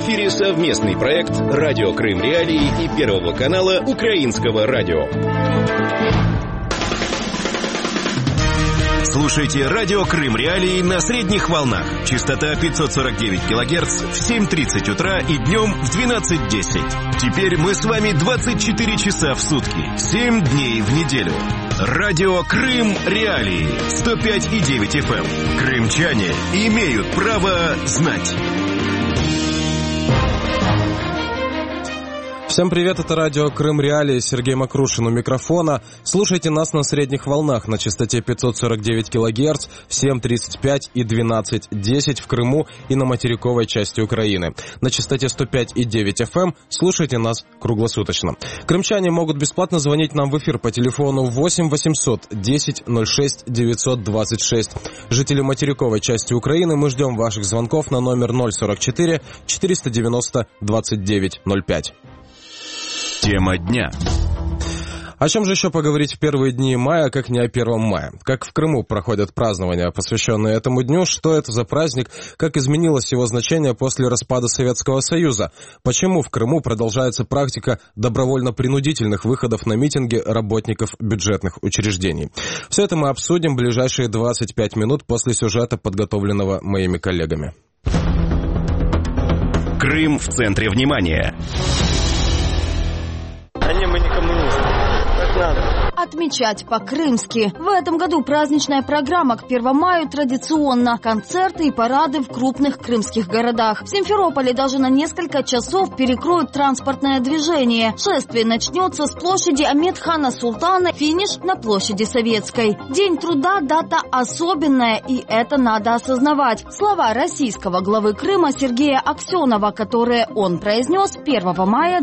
эфире совместный проект «Радио Крым Реалии» и Первого канала Украинского радио. Слушайте «Радио Крым Реалии» на средних волнах. Частота 549 кГц в 7:30 утра и днем в 12:10. Теперь мы с вами 24 часа в сутки, 7 дней в неделю. «Радио Крым Реалии» 105,9 FM. Крымчане имеют право знать. Всем привет, это радио Крым Реалии, Сергей Макрушин у микрофона. Слушайте нас на средних волнах на частоте 549 кГц в 7:35 и 12:10 в Крыму и на материковой части Украины. На частоте 105,9 FM слушайте нас круглосуточно. Крымчане могут бесплатно звонить нам в эфир по телефону 8 800 10 06 926. Жители материковой части Украины, мы ждем ваших звонков на номер 044 490 29 05. Тема дня. О чем же еще поговорить в первые дни мая, как не о 1 мая? Как в Крыму проходят празднования, посвященные этому дню? Что это за праздник? Как изменилось его значение после распада Советского Союза? Почему в Крыму продолжается практика добровольно-принудительных выходов на митинги работников бюджетных учреждений? Все это мы обсудим в ближайшие 25 минут после сюжета, подготовленного моими коллегами. Крым в центре внимания. Мы не коммунисты. Так надо. Отмечать по-крымски. В этом году праздничная программа к 1 мая традиционно. Концерты и парады в крупных крымских городах. В Симферополе даже на несколько часов перекроют транспортное движение. Шествие начнется с площади Ахмед-хана Султана, финиш на площади Советской. День труда – дата особенная, и это надо осознавать. Слова российского главы Крыма Сергея Аксенова, которые он произнес 1 мая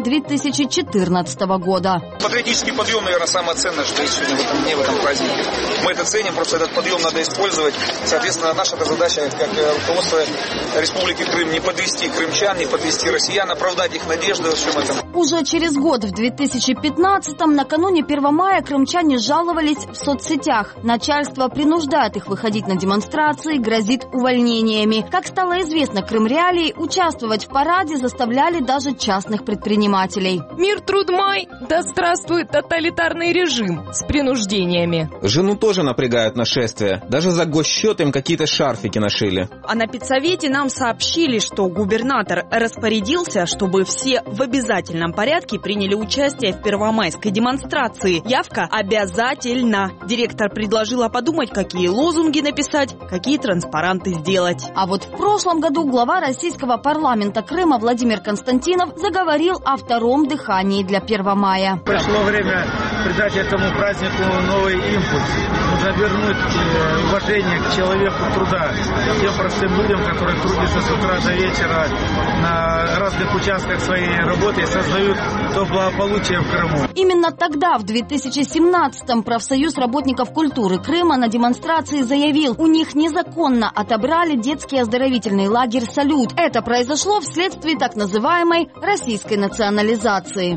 2014 года. Патриотический подъем, наверное, самое ценное, что есть сегодня в этом дне, в этом празднике. Мы это ценим, просто этот подъем надо использовать. Соответственно, наша задача, как руководство Республики Крым, не подвести крымчан, не подвести россиян, оправдать их надежды во всем этом. Уже через год, в 2015-м, накануне 1 мая, крымчане жаловались в соцсетях. Начальство принуждает их выходить на демонстрации, грозит увольнениями. Как стало известно Крым Реалии, участвовать в параде заставляли даже частных предпринимателей. Мир, труд, май! Да здравствует тоталитарный режим с принуждениями. Жену тоже напрягают на шествие. Даже за госсчет им какие-то шарфики нашили. А на педсовете нам сообщили, что губернатор распорядился, чтобы все в обязательном порядке приняли участие в первомайской демонстрации. Явка обязательна. Директор предложила подумать, какие лозунги написать, какие транспаранты сделать. А вот в прошлом году глава российского парламента Крыма Владимир Константинов заговорил о втором дыхании для 1 мая. Пришло время придать этому празднику новый импульс. Нужно вернуть уважение к человеку труда, тем простым людям, которые трудятся с утра до вечера на разных участках своей работы и создают то благополучие в Крыму. Именно тогда, в 2017-м, профсоюз работников культуры Крыма на демонстрации заявил, у них незаконно отобрали детский оздоровительный лагерь «Салют». Это произошло вследствие так называемой российской национализации.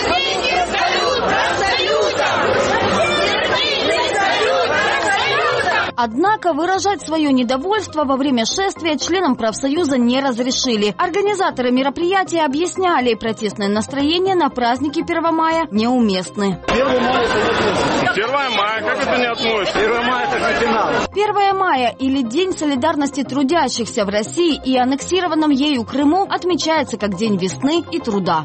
Однако выражать свое недовольство во время шествия членам профсоюза не разрешили. Организаторы мероприятия объясняли, протестное настроение на празднике 1 мая неуместны. 1 мая, как это не относится? 1 мая это же финал. 1 мая или День солидарности трудящихся в России и аннексированном ею Крыму отмечается как День весны и труда.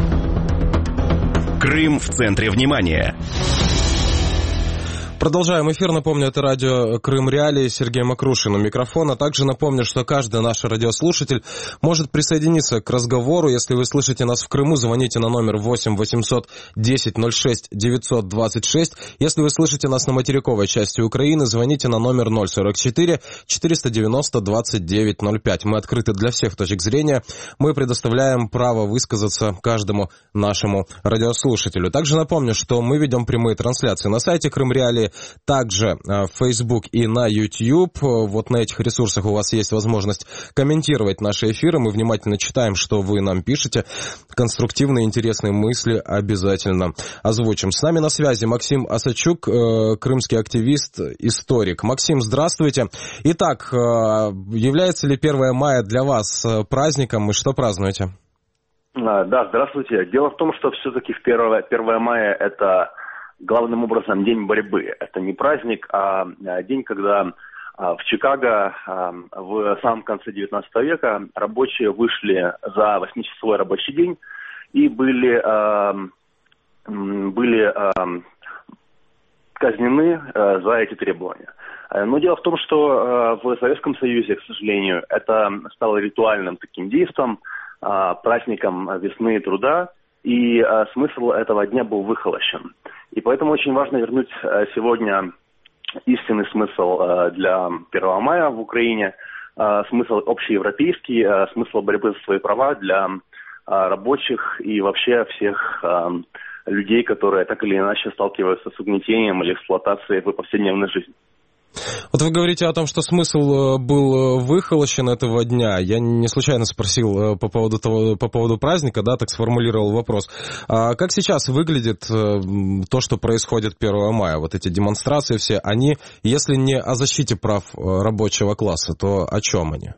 Крым в центре внимания. Продолжаем эфир. Напомню, это радио Крым Реалии, Сергей Макрушин у микрофона. Также напомню, что каждый наш радиослушатель может присоединиться к разговору. Если вы слышите нас в Крыму, звоните на номер 8 800 10 06 926. Если вы слышите нас на материковой части Украины, звоните на номер 044 490 29 05. Мы открыты для всех точек зрения. Мы предоставляем право высказаться каждому нашему радиослушателю. Также напомню, что мы ведем прямые трансляции на сайте Крым Реалии, также в Facebook и на YouTube. Вот на этих ресурсах у вас есть возможность комментировать наши эфиры. Мы внимательно читаем, что вы нам пишете. Конструктивные, интересные мысли обязательно озвучим. С нами на связи Максим Осадчук, крымский активист, историк. Максим, здравствуйте. Итак, является ли 1 мая для вас праздником и что празднуете? Да, здравствуйте. Дело в том, что все-таки 1 мая это главным образом день борьбы. Это не праздник, а день, когда в Чикаго в самом конце 19 века рабочие вышли за 8-часовой рабочий день и были казнены за эти требования. Но дело в том, что в Советском Союзе, к сожалению, это стало ритуальным таким действием, праздником весны и труда, и смысл этого дня был выхолощен. И поэтому очень важно вернуть сегодня истинный смысл для 1 мая в Украине, смысл общеевропейский, смысл борьбы за свои права для рабочих и вообще всех людей, которые так или иначе сталкиваются с угнетением или эксплуатацией в повседневной жизни. Вот вы говорите о том, что смысл был выхолощен этого дня. Я не случайно спросил по поводу праздника, да, так сформулировал вопрос. А как сейчас выглядит то, что происходит 1 мая? Вот эти демонстрации все, они, если не о защите прав рабочего класса, то о чем они?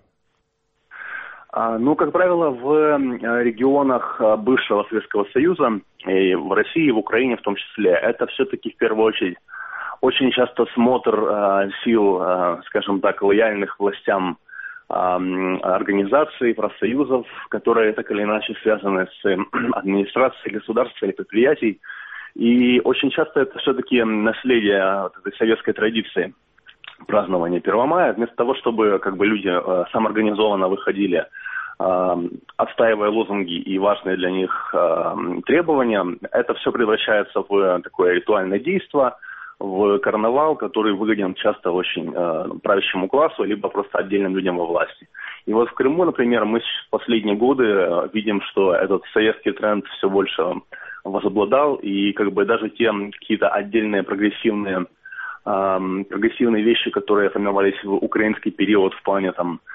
Ну, как правило, в регионах бывшего Советского Союза, и в России, и в Украине в том числе, это все-таки в первую очередь очень часто смотр сил, скажем так, лояльных властям организаций, профсоюзов, которые так или иначе связаны с администрацией государства или предприятий. И очень часто это все-таки наследие вот этой советской традиции празднования 1 мая. Вместо того, чтобы люди самоорганизованно выходили, отстаивая лозунги и важные для них требования, это все превращается в такое ритуальное действие, в карнавал, который выгоден часто очень правящему классу, либо просто отдельным людям во власти. И вот в Крыму, например, мы в последние годы видим, что этот советский тренд все больше возобладал, и даже те какие-то отдельные прогрессивные вещи, которые формировались в украинский период в плане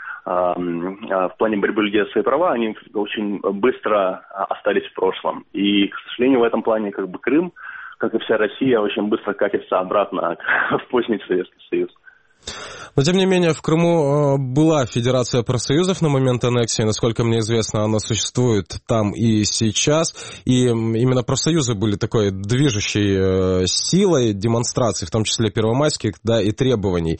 борьбы людей за свои права, они очень быстро остались в прошлом. И, к сожалению, в этом плане Крым, как и вся Россия, очень быстро катится обратно в поздний Советский Союз. Но, тем не менее, в Крыму была Федерация профсоюзов на момент аннексии. Насколько мне известно, она существует там и сейчас. И именно профсоюзы были такой движущей силой демонстраций, в том числе первомайских, да, и требований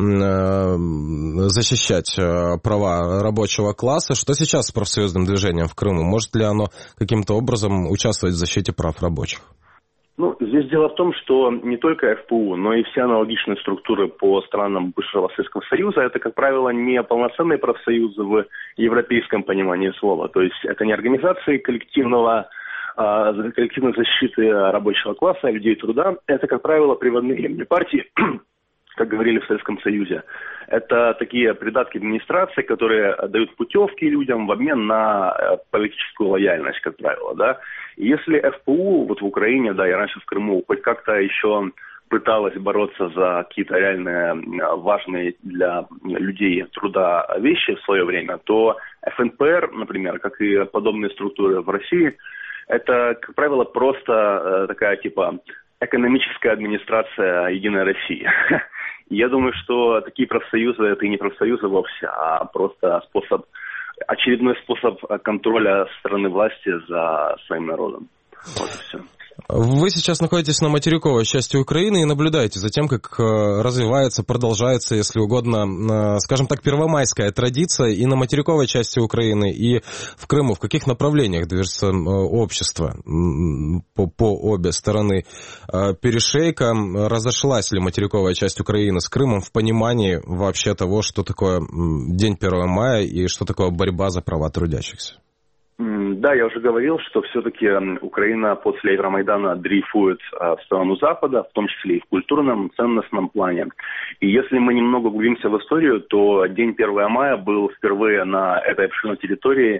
защищать права рабочего класса. Что сейчас с профсоюзным движением в Крыму? Может ли оно каким-то образом участвовать в защите прав рабочих? Здесь дело в том, что не только ФПУ, но и все аналогичные структуры по странам бывшего Советского Союза, это, как правило, не полноценные профсоюзы в европейском понимании слова. То есть это не организации коллективной защиты рабочего класса, людей труда. Это, как правило, приводные партии, как говорили в Советском Союзе. Это такие придатки администрации, которые дают путевки людям в обмен на политическую лояльность, как правило, да. И если ФПУ в Украине, да, и раньше в Крыму, хоть как-то еще пыталась бороться за какие-то реальные важные для людей труда вещи в свое время, то ФНПР, например, как и подобные структуры в России, это, как правило, просто такая экономическая администрация Единой России. Я думаю, что такие профсоюзы, это и не профсоюзы вовсе, а просто очередной способ контроля со стороны власти за своим народом. Вот и все. Вы сейчас находитесь на материковой части Украины и наблюдаете за тем, как развивается, продолжается, если угодно, скажем так, первомайская традиция и на материковой части Украины, и в Крыму. В каких направлениях движется общество по обе стороны перешейка? Разошлась ли материковая часть Украины с Крымом в понимании вообще того, что такое День 1 мая и что такое борьба за права трудящихся? Да, я уже говорил, что все-таки Украина после Евромайдана дрейфует в сторону Запада, в том числе и в культурном, ценностном плане. И если мы немного углубимся в историю, то день 1 мая был впервые на этой обширной территории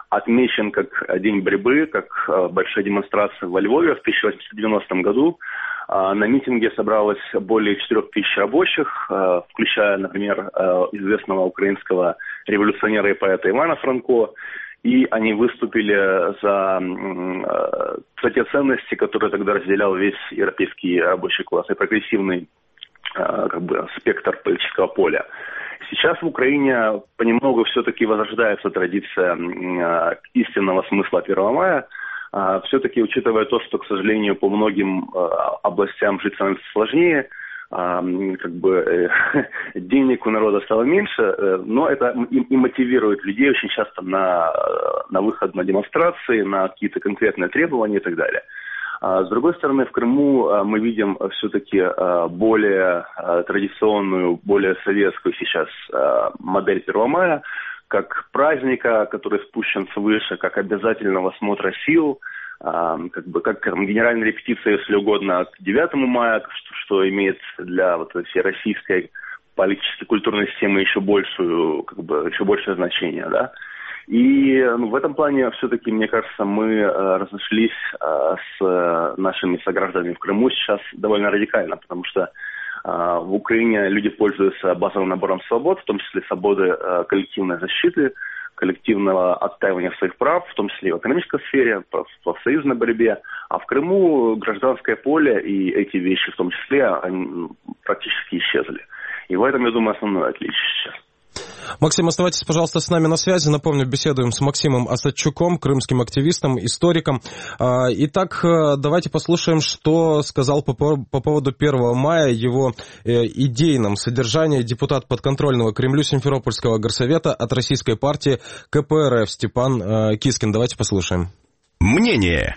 отмечен как День борьбы, как большая демонстрация во Львове в 1890 году. На митинге собралось более 4000 рабочих, включая, например, известного украинского революционера и поэта Ивана Франко. И они выступили за те ценности, которые тогда разделял весь европейский рабочий класс и прогрессивный спектр политического поля. Сейчас в Украине понемногу все-таки возрождается традиция истинного смысла 1 мая. Все-таки, учитывая то, что, к сожалению, по многим областям жить становится сложнее, денег у народа стало меньше, но это и мотивирует людей очень часто на выход на демонстрации, на какие-то конкретные требования и так далее. С другой стороны, в Крыму мы видим все-таки более традиционную, более советскую сейчас модель 1 мая, как праздника, который спущен свыше, как обязательного смотра сил, как генеральная репетиция, если угодно, к 9 мая, что имеет для всей российской политической культурной системы еще большее значение, да. И в этом плане все-таки, мне кажется, мы разошлись с нашими согражданами в Крыму сейчас довольно радикально, потому что в Украине люди пользуются базовым набором свобод, в том числе свободы коллективной защиты, коллективного отстаивания своих прав, в том числе и в экономической сфере, в профсоюзной борьбе. А в Крыму гражданское поле и эти вещи в том числе они практически исчезли. И в этом, я думаю, основное отличие сейчас. Максим, оставайтесь, пожалуйста, с нами на связи. Напомню, беседуем с Максимом Осадчуком, крымским активистом, историком. Итак, давайте послушаем, что сказал по поводу 1 мая, его идейном содержании депутат подконтрольного Кремлю Симферопольского горсовета от российской партии КПРФ Степан Кискин. Давайте послушаем. Мнение.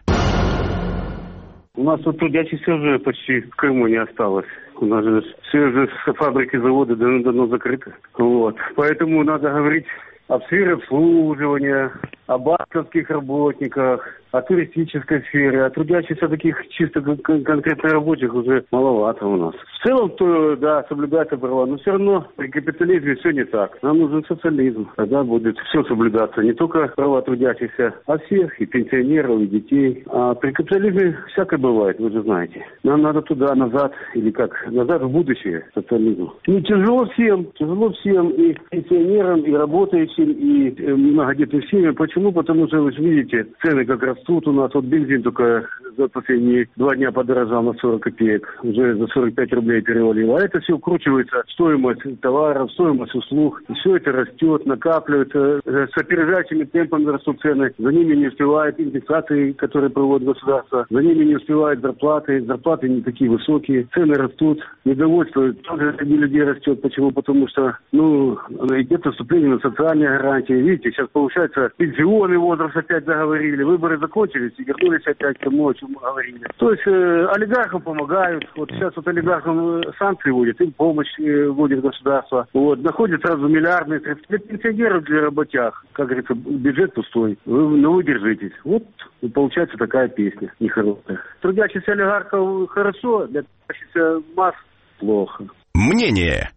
У нас тут трудящихся уже почти в Крыму не осталось. У нас же все фабрики, заводы давно закрыты. Поэтому надо говорить о сфере обслуживания, о банковских работниках, о туристической сфере, о трудящихся таких чисто конкретно рабочих уже маловато у нас. В целом, то, да, соблюдается права, но все равно при капитализме все не так. Нам нужен социализм, тогда будет все соблюдаться, не только права трудящихся, а всех, и пенсионеров, и детей. А при капитализме всякое бывает, вы же знаете. Нам надо туда, назад, или как, назад в будущее социализму. Ну, тяжело всем, и пенсионерам, и работающим, и многодетным семьям. Почему? Потому что, вы же видите, цены как растут у нас. Вот бензин только за последние 2 дня подорожал на 40 копеек. Уже за 45 рублей перевалило. А это все укручивается. Стоимость товаров, стоимость услуг. И все это растет, накапливается. С опережающими темпами растут цены. За ними не успевают индексации, которые проводит государство. За ними не успевают зарплаты. Зарплаты не такие высокие. Цены растут. Недовольство тоже среди людей растет. Почему? Потому что, идет наступление на социальные гарантии. Видите, сейчас получается пенсионный возраст опять заговорили. Выборы закончились и вернулись опять к тому, о чем мы говорили. То есть олигархам помогают. Вот сейчас олигархам санкции вводят, им помощь вводит государство. Находят сразу миллиардные средства. Для пенсионеров, для работяг, как говорится, бюджет пустой. Вы держитесь. И получается такая песня нехорошая. Трудящихся олигархов хорошо, для трудящихся масс плохо. Мнение.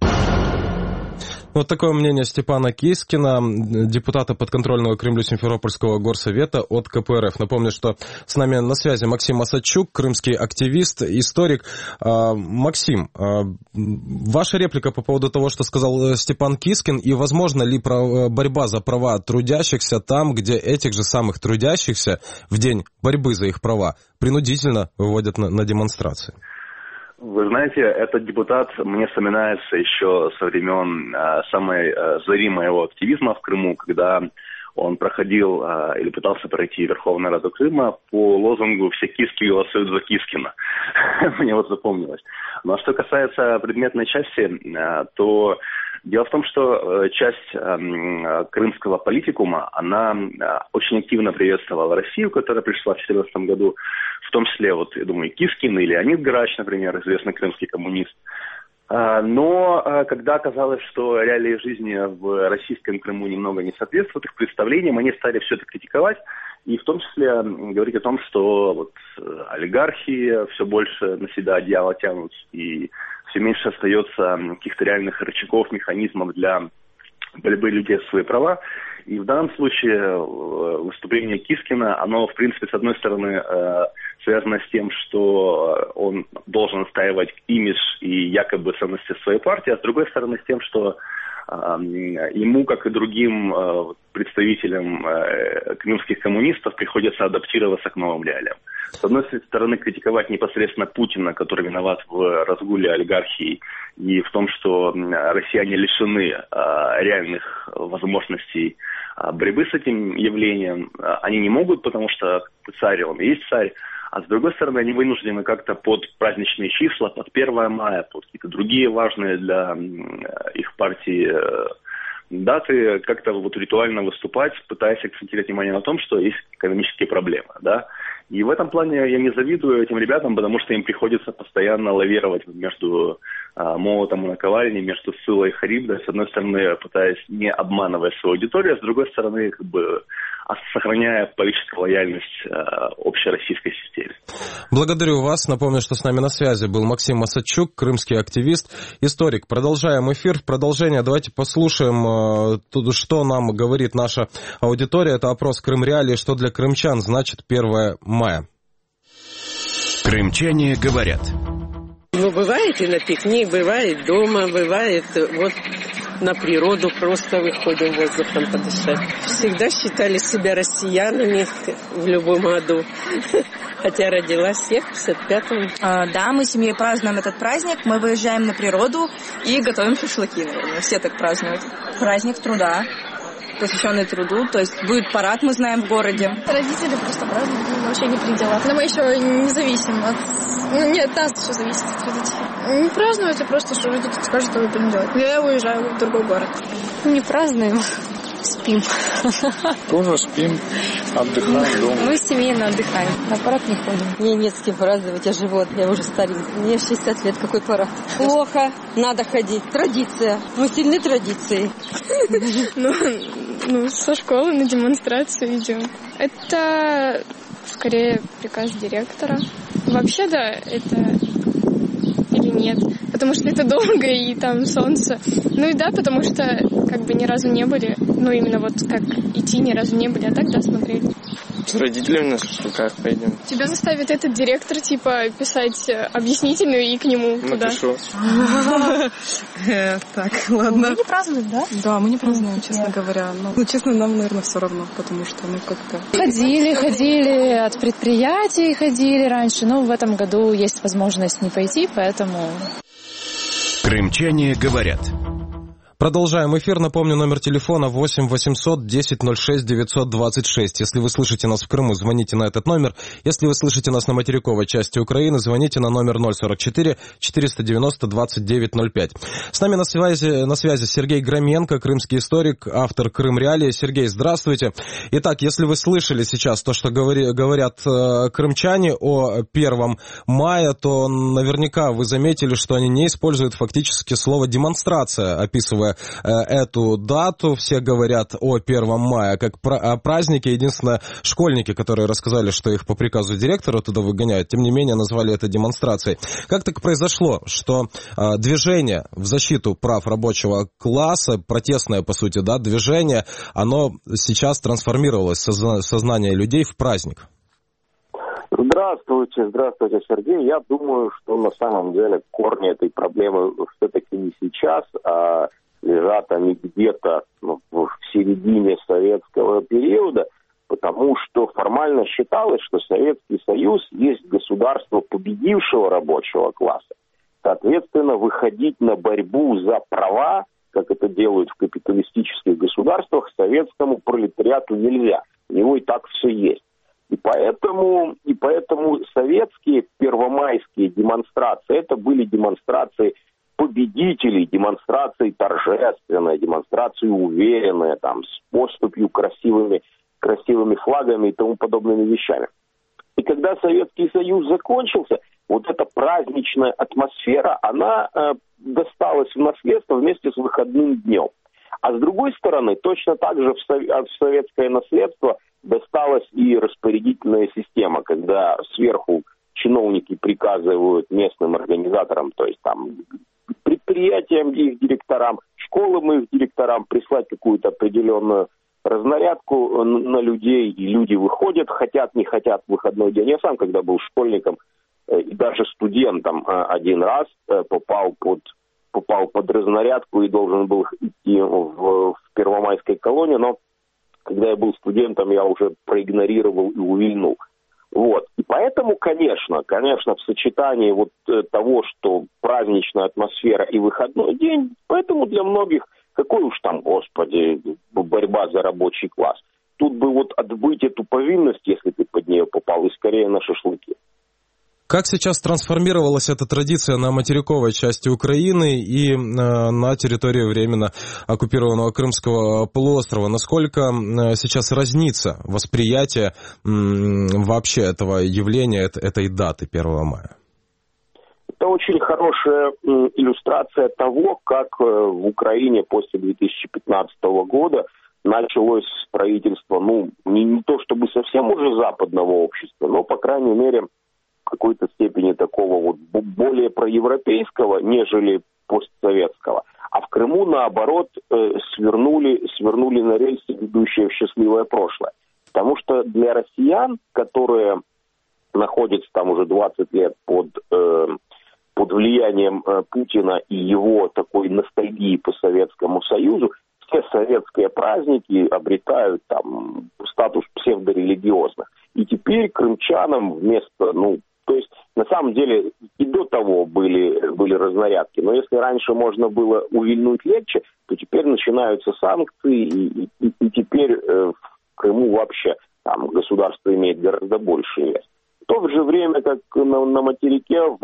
Вот такое мнение Степана Кискина, депутата подконтрольного Кремлю Симферопольского горсовета от КПРФ. Напомню, что с нами на связи Максим Осадчук, крымский активист, историк. Максим, ваша реплика по поводу того, что сказал Степан Кискин, и возможно ли борьба за права трудящихся там, где этих же самых трудящихся в день борьбы за их права принудительно выводят на демонстрации? Вы знаете, этот депутат мне вспоминается еще со времен самой зари моего активизма в Крыму, когда он проходил или пытался пройти Верховную Раду Крыма по лозунгу «Все киски голосуют за Кискина». Мне запомнилось. Но что касается предметной части, то дело в том, что часть крымского политикума, она очень активно приветствовала Россию, которая пришла в 2014 году, в том числе, я думаю, Кискин или Леонид Грач, например, известный крымский коммунист. Но когда оказалось, что реалии жизни в российском Крыму немного не соответствуют их представлениям, они стали все это критиковать, и в том числе говорить о том, что олигархи все больше на себя одеяло тянут, и все меньше остается каких-то реальных рычагов, механизмов для борьбы людей за свои права. И в данном случае выступление Кискина, оно, в принципе, с одной стороны, связано с тем, что он должен отстаивать имидж и якобы ценности своей партии, а с другой стороны, с тем, что ему, как и другим представителям крымских коммунистов, приходится адаптироваться к новым реалиям. С одной стороны, критиковать непосредственно Путина, который виноват в разгуле олигархии и в том, что россияне лишены реальных возможностей борьбы с этим явлением, они не могут, потому что царь, он и есть царь. А с другой стороны, они вынуждены как-то под праздничные числа, под 1 мая, под какие-то другие важные для их партии даты, как-то вот ритуально выступать, пытаясь акцентировать внимание на том, что есть экономические проблемы, да. И в этом плане я не завидую этим ребятам, потому что им приходится постоянно лавировать между молотом и наковальней, между Сциллой и Харибдой, с одной стороны, пытаясь не обманывать свою аудиторию, а с другой стороны, как бы сохраняя политическую лояльность общероссийской системе. Благодарю вас. Напомню, что с нами на связи был Максим Масадчук, крымский активист, историк. Продолжаем эфир. В продолжение давайте послушаем, что нам говорит наша аудитория. Это опрос Крымреалии, что для крымчан значит 1 мая. Крымчане говорят. Ну, бывает и на пикник, бывает дома, бывает вот на природу просто выходим воздухом подышать. Всегда считали себя россиянами в любом году. Хотя родилась я в 55-м. Да, мы с семьей празднуем этот праздник. Мы выезжаем на природу и готовим шашлыки, наверное. Все так празднуют. Праздник труда, посвященный труду. То есть будет парад, мы знаем, в городе. Родители просто празднуют, вообще не при делах. Но мы еще не зависим от... Ну, нет, от нас еще зависит от родителей. Не празднуют, а просто, что родители скажут, что вы будем делать. Я уезжаю в другой город. Не празднуем, спим. Тоже спим, отдыхаем дома. Мы семейно отдыхаем, на парад не ходим. Мне нет с кем праздновать, я живу, я уже старенькая. Мне 60 лет, какой парад? Плохо, надо ходить. Традиция, мы сильны традицией. Ну, со школы на демонстрацию идем. Это скорее приказ директора. Вообще, да, это или нет, потому что это долго и там солнце. Ну и да, потому что как бы ни разу не были, ну именно вот как идти ни разу не были, а так да, смотрели. С родителями на шашлыках пойдем. Тебя заставит этот директор, типа, писать объяснительную и к нему туда. Напишу. Так, ладно. Вы не празднуем, да? Да, мы не празднуем, честно говоря. Ну, честно, нам, наверное, все равно, потому что, ну, как-то... Ходили, от предприятий ходили раньше, но в этом году есть возможность не пойти, поэтому... Крымчане говорят. Продолжаем эфир. Напомню, номер телефона 8 800 10 06 926. Если вы слышите нас в Крыму, звоните на этот номер. Если вы слышите нас на материковой части Украины, звоните на номер 044 490 2905. С нами на связи Сергей Громенко, крымский историк, автор Крымреалии. Сергей, здравствуйте. Итак, если вы слышали сейчас то, что говорят крымчане о 1 мая, то наверняка вы заметили, что они не используют фактически слово «демонстрация», описывая эту дату. Все говорят о 1 мая как о празднике. Единственное, школьники, которые рассказали, что их по приказу директора туда выгоняют, тем не менее назвали это демонстрацией. Как так произошло, что движение в защиту прав рабочего класса, протестное, по сути, да, движение, оно сейчас трансформировалось в сознание людей в праздник? Здравствуйте, Сергей. Я думаю, что на самом деле корни этой проблемы все-таки не сейчас, а лежат они где-то в середине советского периода, потому что формально считалось, что Советский Союз есть государство победившего рабочего класса. Соответственно, выходить на борьбу за права, как это делают в капиталистических государствах, советскому пролетариату нельзя. У него и так все есть. И поэтому советские первомайские демонстрации, это были демонстрации победителей, демонстрации торжественные, демонстрации уверенные, там, с поступью, красивыми флагами и тому подобными вещами. И когда Советский Союз закончился, вот эта праздничная атмосфера, она досталась в наследство вместе с выходным днем. А с другой стороны, точно так же в советское наследство досталась и распорядительная система, когда сверху чиновники приказывают местным организаторам, то есть там предприятиям, их директорам, школам, их директорам прислать какую-то определенную разнарядку на людей, и люди выходят, хотят, не хотят в выходной день. Я сам, когда был школьником и даже студентом, один раз попал под разнарядку и должен был идти в Первомайской колонии, но когда я был студентом, я уже проигнорировал и увильнул. Вот. И поэтому, конечно, в сочетании вот того, что праздничная атмосфера и выходной день, поэтому для многих, какой уж там, господи, борьба за рабочий класс. Тут бы вот отбыть эту повинность, если ты под нее попал, и скорее на шашлыки. Как сейчас трансформировалась эта традиция на материковой части Украины и на территории временно оккупированного Крымского полуострова? Насколько сейчас разнится восприятие вообще этого явления, этой даты 1 мая? Это очень хорошая иллюстрация того, как в Украине после 2015 года началось строительство, не то чтобы совсем уже западного общества, но, по крайней мере, в какой-то степени такого вот более проевропейского, нежели постсоветского. А в Крыму, наоборот, свернули на рельсы, ведущие в счастливое прошлое. Потому что для россиян, которые находятся там уже 20 лет под влиянием Путина и его такой ностальгии по Советскому Союзу, все советские праздники обретают там статус псевдорелигиозных. И теперь крымчанам вместо, то есть на самом деле и до того были разнарядки, но если раньше можно было увильнуть легче, то теперь начинаются санкции, и теперь в Крыму вообще там государство имеет гораздо больший вес. В то же время, как на материке, в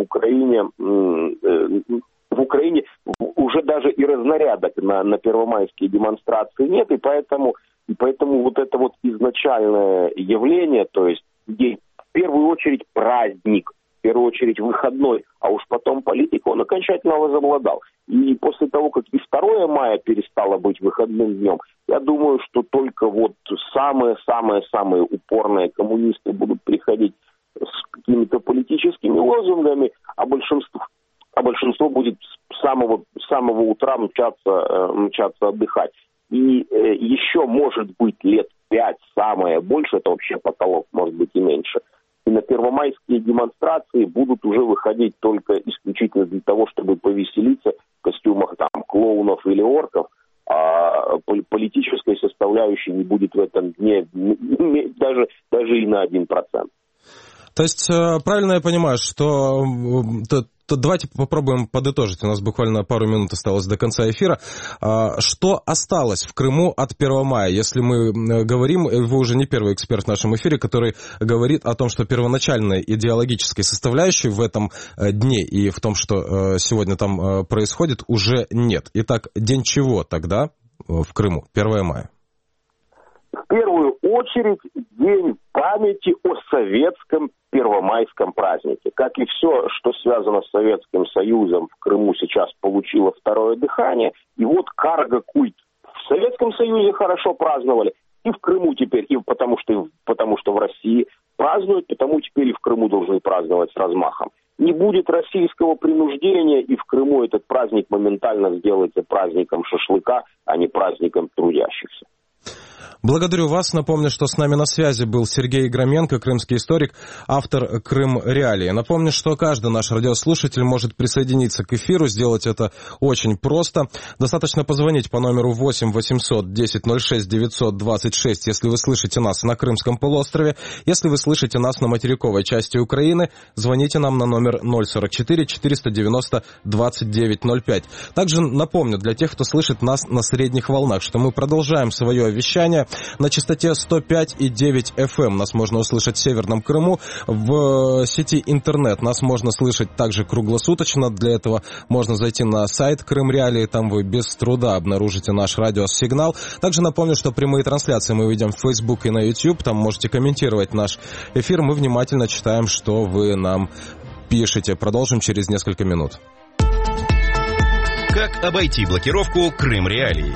Украине уже даже и разнарядок на первомайские демонстрации нет, и поэтому вот это вот изначальное явление, то есть день, в первую очередь праздник, в первую очередь выходной, а уж потом политика, он окончательно возобладал. И после того, как и 2 мая перестало быть выходным днем, я думаю, что только вот самые-самые самые коммунисты будут приходить с какими-то политическими лозунгами, а большинство будет с самого утра мчаться отдыхать. И еще, может быть, лет 5, самое больше, это вообще потолок, может быть и меньше. И на первомайские демонстрации будут уже выходить только исключительно для того, чтобы повеселиться в костюмах там клоунов или орков, а политической составляющей не будет в этом дне даже и на 1%. То есть, правильно я понимаю, что... Давайте попробуем подытожить. У нас буквально пару минут осталось до конца эфира. Что осталось в Крыму от 1 мая? Если мы говорим, вы уже не первый эксперт в нашем эфире, который говорит о том, что первоначальной идеологической составляющей в этом дне и в том, что сегодня там происходит, уже нет. Итак, день чего тогда в Крыму? 1 мая. В первую очередь день памяти о советском первомайском празднике. Как и все, что связано с Советским Союзом, в Крыму сейчас получило второе дыхание. И вот карго-культ в Советском Союзе хорошо праздновали, и в Крыму теперь, и потому что в России празднуют, потому теперь и в Крыму должны праздновать с размахом. Не будет российского принуждения, и в Крыму этот праздник моментально сделается праздником шашлыка, а не праздником трудящихся. Благодарю вас. Напомню, что с нами на связи был Сергей Громенко, крымский историк, автор «Крым Реалии». Напомню, что каждый наш радиослушатель может присоединиться к эфиру. Сделать это очень просто. Достаточно позвонить по номеру 8 800 10 06 926, если вы слышите нас на Крымском полуострове. Если вы слышите нас на материковой части Украины, звоните нам на номер 044 490 2905. Также напомню для тех, кто слышит нас на средних волнах, что мы продолжаем свое вещание на частоте 105,9 FM. Нас можно услышать в Северном Крыму. В сети интернет нас можно слышать также круглосуточно. Для этого можно зайти на сайт Крым Реалии. Там вы без труда обнаружите наш радиосигнал. Также напомню, что прямые трансляции мы ведем в Facebook и на YouTube. Там можете комментировать наш эфир. Мы внимательно читаем, что вы нам пишете. Продолжим через несколько минут. Как обойти блокировку Крым Реалии?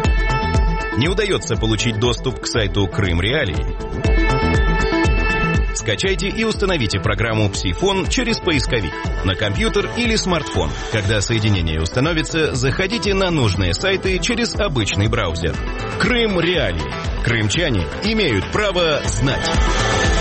Не удается получить доступ к сайту Крым Реалии? Скачайте и установите программу «Псифон» через поисковик на компьютер или смартфон. Когда соединение установится, заходите на нужные сайты через обычный браузер. Крым Реалии. Крымчане имеют право знать.